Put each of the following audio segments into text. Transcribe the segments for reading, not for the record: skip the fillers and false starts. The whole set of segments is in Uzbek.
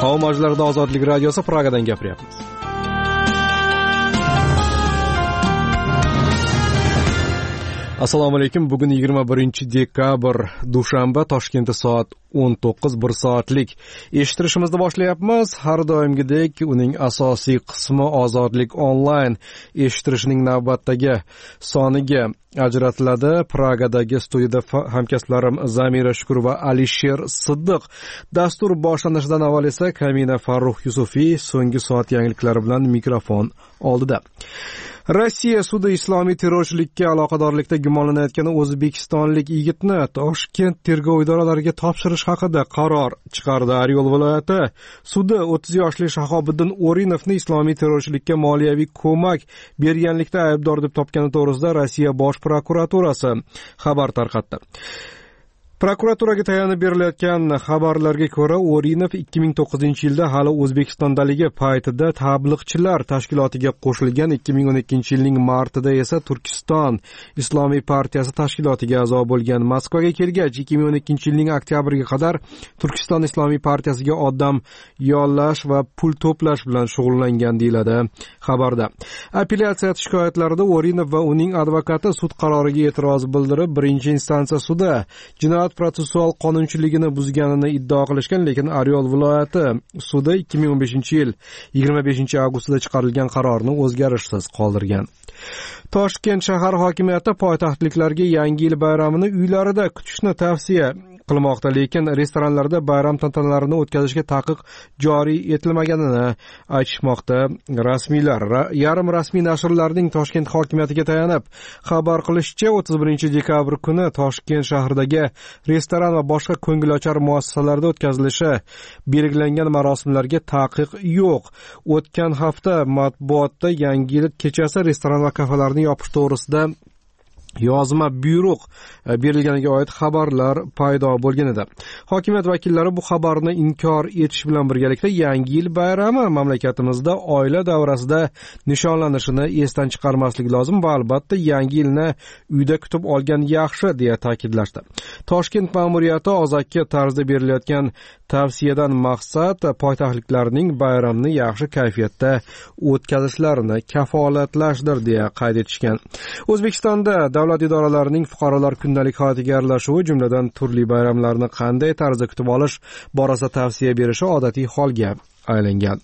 Salom, majlislarda Ozodlik radiosi Pragadan gapiryapmiz. Assalomu alaykum. Bugun 21-dekabr, dushanba, Toshkentda soat 19, 1 soatlik eshittirishimizni boshlayapmiz. Har doimgidek uning asosiy qismi Ozodlik onlayn eshittirishning navbatdagi soniga ajratiladi. Pragadagi studiyada hamkasblarim Zamira Shukur va Alisher Siddiq. Dastur boshlanishidan avval esa Kamina Farruh Yusufiy so'nggi soat yangiliklari bilan mikrofon oldida. Rossiya sudi islomiy terrorchilikka aloqadorlikda gumonlanayotgan o'zbekistonlik yigitni Toshkent tergov idoralariga topshirish haqida qaror chiqardi. Oryol viloyati sudi 30 yoshli Shahobiddin O'rinovni islomiy terrorchilikka moliyaviy ko'mak berganlikda aybdor deb topgani to'g'risida Rossiya bosh prokuraturasi xabar tarqatdi. Prokuraturaga tayanib berilayotgan xabarlarga ko'ra, O'rinov 2009-yilda hali O'zbekistondaligi paytida tabliğchilar tashkilotiga qo'shilgan, 2012 yilning martida esa Turkiston Islomiy partiyasi tashkilotiga a'zo bo'lgan. Moskvaga kelgach, 2012 yilning oktyabriga qadar Turkiston Islomiy partiyasiga odam yollash va pul to'plash bilan shug'ullangan deyiladi xabarda. Apellyatsiya shikoyatlarida O'rinov va uning advokati sud qaroriga e'tiroz bildirib, birinchi instansiya sudi jinoyat protsessual qonunchiligini buzganini iddao qilishgan, lekin Oryol viloyati sudi 2015-yil 25-avgustida chiqarilgan qarorni o'zgarishsiz qoldirgan. Toshkent shahar hokimiyati poytaxtliklarga Yangi yil bayramini uylarida kutishni tavsiya qilmoqda, lekin restoranlarda bayram tantanalarini o'tkazishga taqiq joriy etilmaganini aytishmoqda rasmiylar. Yarim rasmiy nashrlarning Toshkent hokimiyatiga tayanib xabar qilishicha, 31-dekabr kuni Toshkent shahridagi restoran va boshqa ko'ngilochar muassasalarda o'tkazilishi belgilangan marosimlarga taqiq yo'q. O'tgan hafta matbuotda Yangi yil kechasi restoran va kafelarni yopish to'g'risida yozma buyruq berilganiga oid xabarlar paydo bo'lgan edi. Hokimiyat vakillari bu xabarni inkor etish bilan birgalikda Yangi yil bayrami mamlakatimizda oila davrasida nishonlanishini esdan chiqarmaslik lozim va albatta Yangi yilni uyda kutib olgan yaxshi deya ta'kidlashdi. Toshkent ma'muriyati ozaki tarzda berilayotgan tavsiyadan maqsad poytaxtliklarning bayramni yaxshi kayfiyatda o'tkazishlarini kafolatlashdir deya qayd etishgan. O'zbekistonda davlat idoralarining fuqarolar kundalik hayotiga aralashuvi, jumladan turli bayramlarni qanday tarzda kutib olish borasida tavsiya berishi odatiy holga aylangan.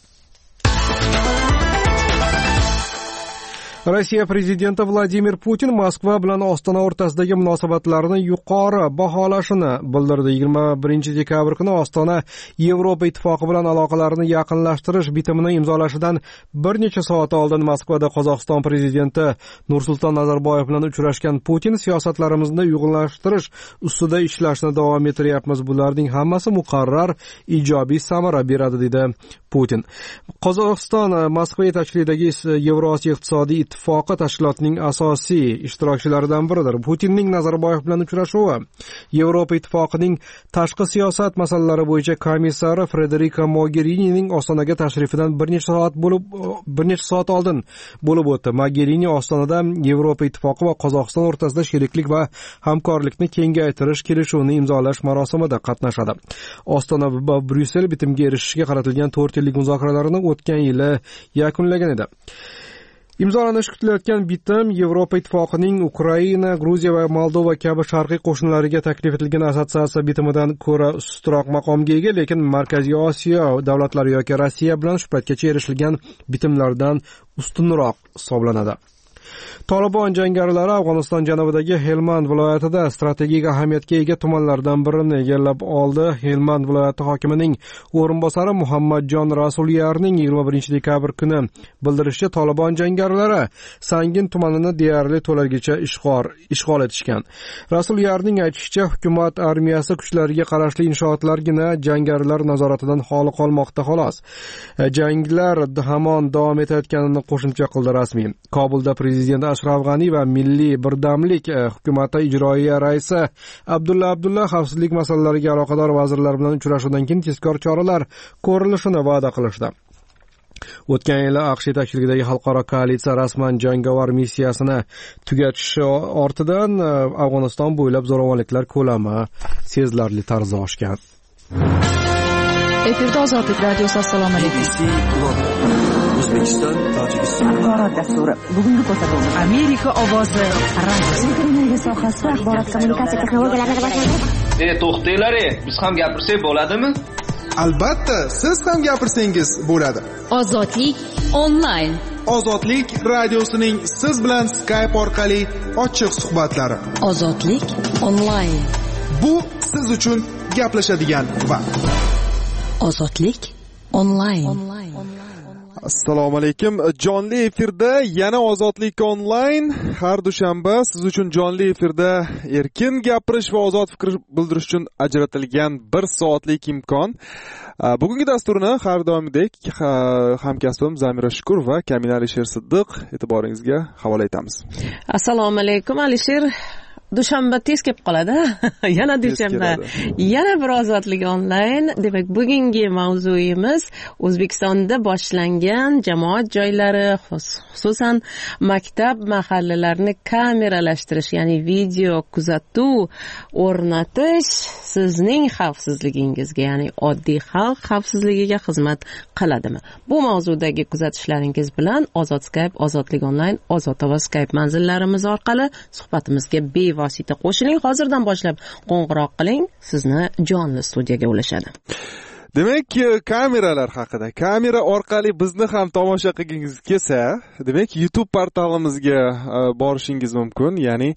Rossiya prezidenti Vladimir Putin Moskva bilan Ostona o'rtasidagi munosabatlarni yuqori baholashini bildirdi. 21-dekabr kuni Ostona Yevropa ittifoqi bilan aloqalarni yaqinlashtirish bitimini imzolashidan bir necha soat oldin Moskvada Qozog'iston prezidenti Nursulton Nazarboyev bilan uchrashgan Putin, siyosatlarimizni uyg'unlashtirish ustida ishlashni davom ettiryapmiz. Bularning hammasi muqarrar ijobiy samara beradi dedi Putin. Qozog'iston Moskva yetakchiligidagi Yevrosiyo iqtisodiy ittifoqi tashkilotining asosiy ishtirokchilaridan biridir. Putinning Nazarboyev bilan uchrashuvi Yevropa ittifoqining tashqi siyosat masalalari bo'yicha komissari Federica Mogherinining Ostonaga tashrifidan bir necha soat oldin bo'lib o'tdi. Mogherini Ostonada Yevropa ittifoqi va Qozog'iston o'rtasida sheriklik va hamkorlikni kengaytirish kelishuvini imzolash marosimida qatnashadi. Ostona va Bryussel bitimga erishishga qaratilgan 4 yillik muzokaralarni o'tgan yili yakunlagan edi. Imzolanishi kutilayotgan bitim Yevropa ittifoqining Ukraina, Gruziya va Moldova kabi sharqiy qo'shnilariga taklif etilgan assotsiatsiya bitimidan ko'ra ustunroq maqomga ega, lekin Markaziy Osiyo davlatlari yoki Rossiya bilan shu paytgacha erishilgan bitimlardan ustunroq hisoblanadi. Tolibon jangarilari Afg'oniston janubidagi Helmand viloyatida strategik ahamiyatga ega tumanlardan birini egallab oldi. Helmand viloyati hokimining o'rinbosari Muhammadjon Rasulyarning 21-dekabr kuni bildirishicha, Tolibon jangarilari Sangin tumanini deyarli to'lagicha ishg'ol etishgan. Rasulyarning aytishicha, hukumat armiyasi kuchlariga qarashli inshootlargina jangarilar nazoratidan xoli qolmoqda xolos. Janglar hamon davom etayotganini qo'shimcha qildi rasmiy. Kobulda prezident Ashraf G'ani va Milliy birdamlik hukumati ijroiya raisi Abdulla xavfsizlik masalalariga aloqador vazirlar bilan uchrashuvdan keyin tezkor choralar ko'rilishini va'da qilishdi. O'tgan yili AQSh yetakchiligidagi xalqaro koalitsiya rasman jangovar missiyasini tugatishi ortidan Afg'oniston bo'ylab zo'ravonliklar ko'lami sezilarli tarzda oshgan. Efirda Ozodlik radiosi. Assalomu alaykum. O'zbekiston, Tojikiston axborot dasturi. Bugungi ko'rsatuvimiz Amerika ovozi radiosi. Internet sohasida axborot kommunikatsiya texnologiyalarini rivojlantirish. To'xtanglar, biz ham gapirsak bo'ladimi? Albatta, siz ham gapirsangiz bo'ladi. Ozodlik onlayn. Ozodlik radiosining siz bilan Skype orqali ochiq suhbatlari. Ozodlik onlayn. Bu siz uchun gaplashadigan vaqt. Ozodlik onlayn. Assalomu alaykum. Jonli efirda yana Ozodlik onlayn. Har dushanba siz uchun jonli efirda erkin gapirish va ozod fikr bildirish uchun ajratilgan 1 soatlik imkon. Bugungi dasturni har doimgidek hamkasbim Zamira Shukur va Kamina Alisher Siddiq e'tiboringizga havola etamiz. Assalomu alaykum Alisher. Dushanba tez kelib qoladi. Yana dushanba. Yana bir ozodlik onlayn. Demak, bugungi mavzuyimiz O'zbekistonda boshlangan jamoat joylari, xususan maktab mahallalarini kameralashtirish, ya'ni video kuzatuv o'rnatish sizning xavfsizligingizga, ya'ni oddiy xalq xavfsizligiga xizmat qiladimi? Bu mavzudagi kuzatishlaringiz bilan Ozod Skype, Ozodlik onlayn, Ozod ovoz Skype manzillarimiz orqali suhbatimizga vosita qo'shiling. Hozirdan boshlab qo'ng'iroq qiling, sizni jonli studiyaga ulashadi. Demak, kameralar haqida. Kamera orqali bizni ham tomosha qilgingiz kelsa, demak, YouTube portalimizga borishingiz mumkin. Ya'ni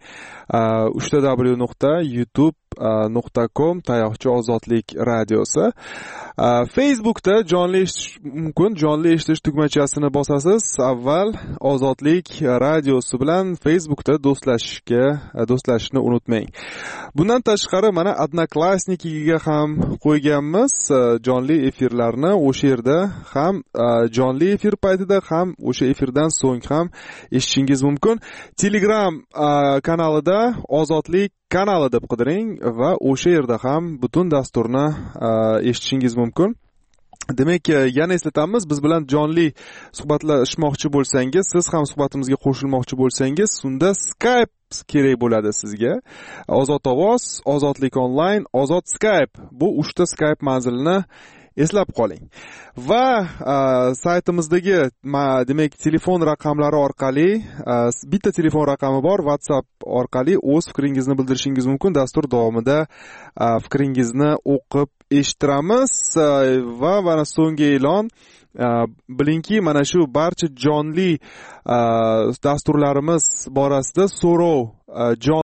www.youtube.com /ozodlik radiosi. Facebookda jonli eshitish mumkin. Jonli eshitish tugmachasini bosasiz. Avval Ozodlik radiosi bilan Facebookda do'stlashishni unutmang. Bundan tashqari mana Odnoklassnikiga ham qo'yganmiz jonli efirlarni. O'sha yerda ham jonli efir paytida ham o'sha efirdan so'ng ham eshitishingiz mumkin. Telegram kanalida Ozodlik kanali deb qidiring va o'sha yerda ham butun dasturni eshitishingiz mumkin. Demak, yana eslatamiz, biz bilan jonli suhbatlashmoqchi bo'lsangiz, siz ham suhbatimizga qo'shilmoqchi bo'lsangiz, unda Skype kerak bo'ladi sizga. Ozod ovoz, Ozodlik onlayn, Ozod Skype. Bu 3 ta Skype manzilini eslab qoling. Va saytimizdagi demak telefon raqamlari orqali bitta telefon raqami bor, WhatsApp orqali o'z fikringizni bildirishingiz mumkin. Dastur davomida fikringizni o'qib eshittiramiz va mana so'nggi e'lon, bilingki, mana shu barcha jonli dasturlarimiz borasida so'rov